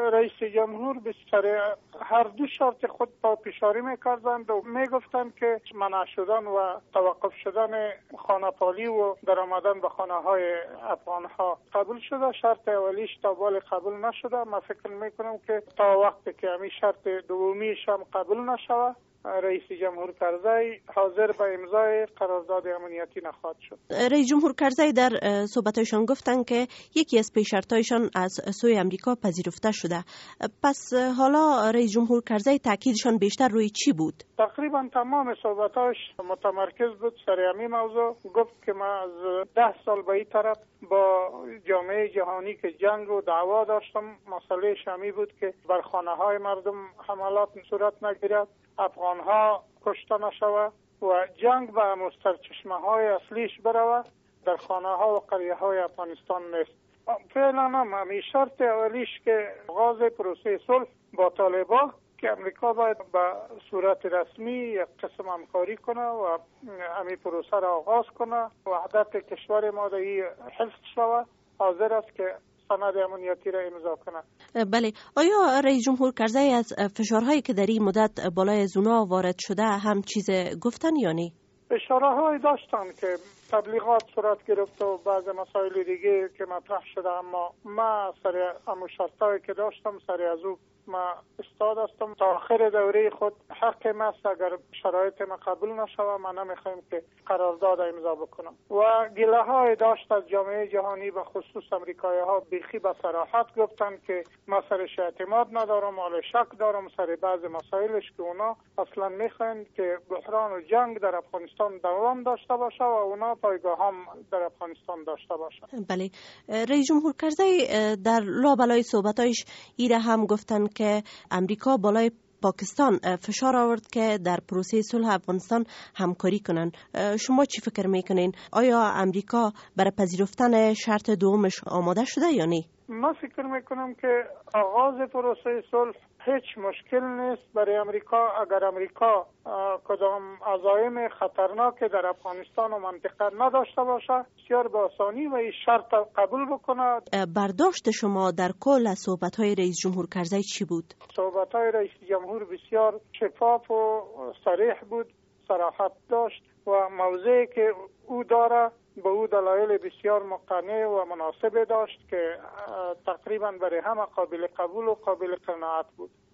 رئیس جمهور به سر هر دو شرط خود پافشاری میکردند و میگفتند که منع شدن و توقف شدن خانه‌پالی و در آمدن به خانه‌های افغان‌ها قبول شده. شرط اولیش تا بال قبول نشده. من فکر میکنم که تا وقتی که همین شرط دومیش هم قبول نشود، رئیس جمهور کرزی حاضر به امضای قرارداد امنیتی نخواهد شد. رئیس جمهور کرزی در صحبتایشان گفتند که یکی از پیش‌شرط‌هایشان از سوی امریکا پذیرفته شده. پس حالا رئیس جمهور کرزی تاکیدشان بیشتر روی چی بود؟ تقریبا تمام صحبتاش متمرکز بود سر همین موضوع. گفت که ما از 10 سال به این طرف با جامعه جهانی که جنگ و دعوا داشتم، مسئله شمی بود که بر خانه‌های مردم حملات صورت نگیرد، افغان‌ها کشته نشود و جنگ به مسترچشمه‌های اصلیش برود، در خانه‌ها و قریه‌های افغانستان نیست. فعلا هم همین شرط اولیش که آغاز پروسه صلح با طالبان که امریکا باید به صورت رسمی یک قسم همکاری کنه و همین پروسه را آغاز کنه، وحدت کشور ما در حفظ شود، حاضر است که سند امنیتی را امضا کنه. بله، آیا رئیس جمهور کرزی از فشارهایی که در این مدت بالای زونا وارد شده هم چیز گفتن یا نه؟ اشاره‌های داشتن که تبلیغات صورت گرفت و بعض مسائل دیگه که مطرح شده، اما ما سر همون شرطایی که داشتم سر از او ما استاد هستم. تا آخر دوره خود حق ماست اگر شرایط ما قبول نشود ما نمیخوایم که قرارداد امضا بکنم. و گله های داشت از جامعه جهانی به خصوص امریکایی ها بیخی به صراحت گفتن که ما سرش اعتماد ندارم، حال شک دارم سر بعض مسائلش که اونا اصلا میخواین که بحران و جنگ در افغانستان دوام داشته باشه و اونا پایگاه هم در افغانستان داشته باشه. بله، رئیس جمهور کرزی در لابلای صحبتایش ایره هم گفتن که امریکا بالای پاکستان فشار آورد که در پروسه صلح افغانستان همکاری کنن. شما چی فکر میکنین؟ آیا امریکا برای پذیرفتن شرط دومش آماده شده یا نه؟ من فکر میکنم که آغاز پروسه صلح هیچ مشکل نیست برای امریکا اگر امریکا کدام عزایم خطرناک در افغانستان و منطقه نداشته باشه، بسیار به آسانی و این شرط قبول بکنه. برداشت شما در کل صحبت‌های رئیس جمهور کرزی چی بود؟ صحبت‌های رئیس جمهور بسیار شفاف و صریح بود، صراحت داشت و موضعی که او داره به او دلایل بسیار مقنع و مناسب داشت که تقریبا برای همه قابل قبول و قابل قناعت بود.